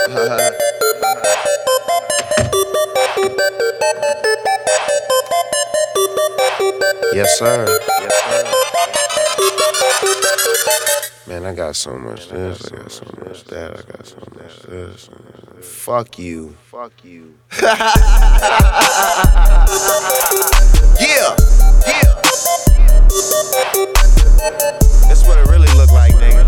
Yes, sir. Man, I got so much this, I got so much that, I got so much this. Fuck you. Yeah. That's what it really look like, nigga.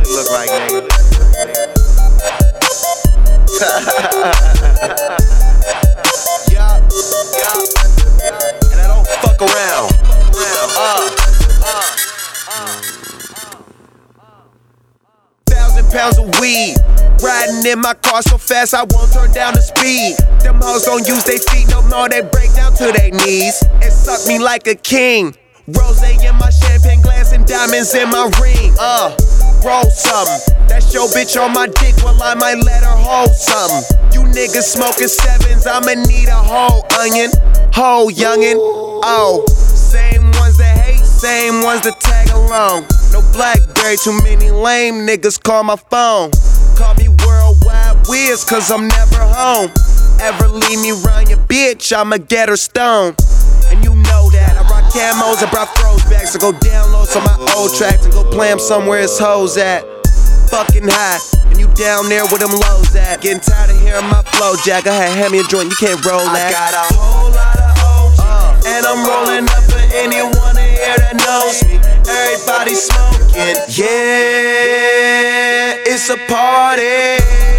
Yeah. And I don't fuck around. 1,000 pounds of weed. Riding in my car so fast I won't turn down the speed. Them hoes don't use their feet no more, they break down to their knees and suck me like a king. Rose in my champagne glass and diamonds in my ring. Roll something. That's your bitch on my dick, well I might let her hold something. You niggas smoking sevens, I'ma need a whole onion. Whole youngin'. Oh, same ones that hate, same ones that tag along. No Blackberry, too many lame niggas call my phone. Call me worldwide whiz, cause I'm never home. Ever leave me round your bitch, I'ma get her stoned. And you know that I rock camos, I brought throwbacks. I go download some of my old tracks and go play them somewhere it's hoes at. Fucking high, and you down there where them lows at. Getting tired of hearing my flow, Jack. Go ahead, hand me a joint, you can't roll that. I got a whole lot of OG, and I'm rolling up for anyone in here that knows me. Everybody smoking, yeah, it's a party.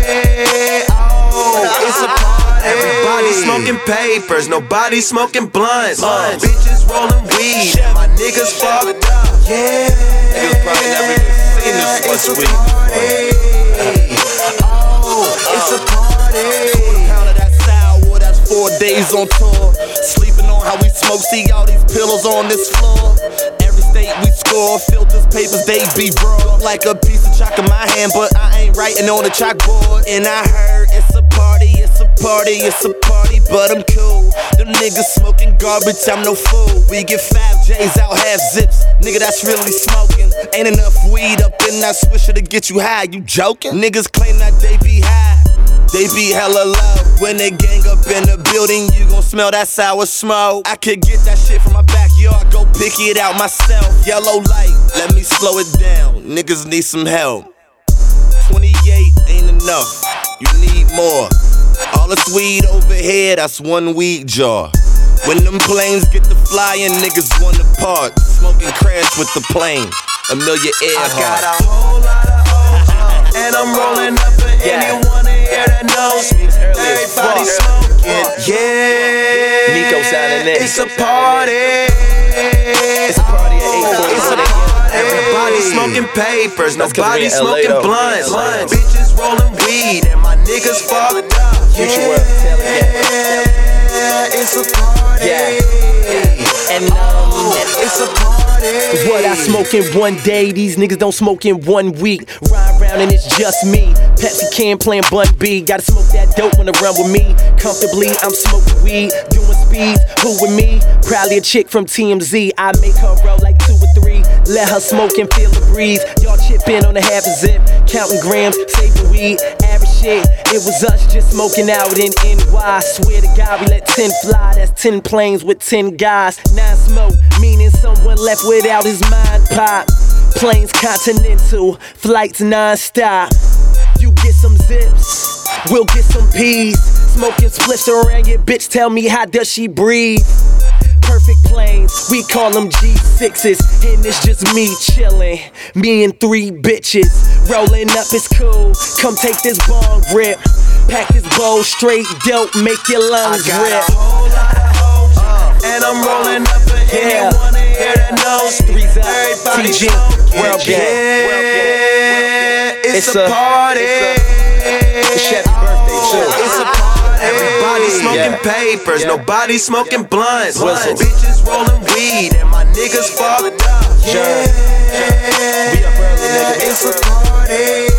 Oh, it's a party. Everybody smoking papers, nobody smoking blunts. Bitches rolling weed, my niggas fucked up. Yeah, niggas probably never even seen this much weed. Oh, it's a party. Pound of that sour, that's 4 days on tour. Sleeping on how we smoke, see all these pillows on this floor. Every state we score, filters, papers, they be raw. Like a piece of chalk in my hand, but I ain't writing on the chalkboard. And I heard it's a party, but I'm cool. Them niggas smoking garbage, I'm no fool. We get 5 J's out, half zips. Nigga, that's really smoking. Ain't enough weed up in that swisher to get you high, you joking? Niggas claim that they be high, they be hella low. When they gang up in the building, you gon' smell that sour smoke. I could get that shit from my backyard, go pick it out myself. Yellow light, let me slow it down. Niggas need some help. 28 ain't enough, you need more. All this weed over here, that's 1 weed jar. When them planes get to flying, niggas wanna part. Smoking crash with the plane, Amelia Earhart. I got a whole lot of OG, and I'm rolling up for anyone in here that knows me. Everybody smoking, yeah. Nico sounding next. It's a party. It's a party at 8:40. It's a party. Everybody smoking papers, nobody smoking blunts. Bitches rolling weed, and my niggas fucked up. Future world, tell it, yeah. It's a party. Yeah. And it's a party. What I smoke in 1 day, these niggas don't smoke in 1 week. Ride around and it's just me. Pepsi can playing Bun B. Gotta smoke that dope when they run with me. Comfortably, I'm smoking weed, doing speeds. Who with me? Probably a chick from TMZ. I make her roll like 2 or 3. Let her smoke and feel the breeze. Y'all chip in on a half a zip, counting grams, saving weed. Average shit, it was us just smoking out in NY. Swear to God, we let 10 fly. That's 10 planes with 10 guys. 9 smoke, meaning someone left without his mind pop. Planes continental, flights non-stop. You get some zips, we'll get some peas. Smoking splits around your bitch, tell me how does she breathe? Perfect planes, we call them G6s. And it's just me chillin', me and 3 bitches. Rolling up, it's cool, come take this bong rip. Pack this bowl straight dope, make your lungs rip. I got a whole lot of OG, and I'm rolling up for anyone in here that knows me. Everybody smoking, yeah. It's a party. It's Chevy birthday too. It's a party. Everybody smoking papers, nobody smoking blunts. Bitches rolling weed, and my niggas fucked up. Yeah, we up early, nigga. It's a party.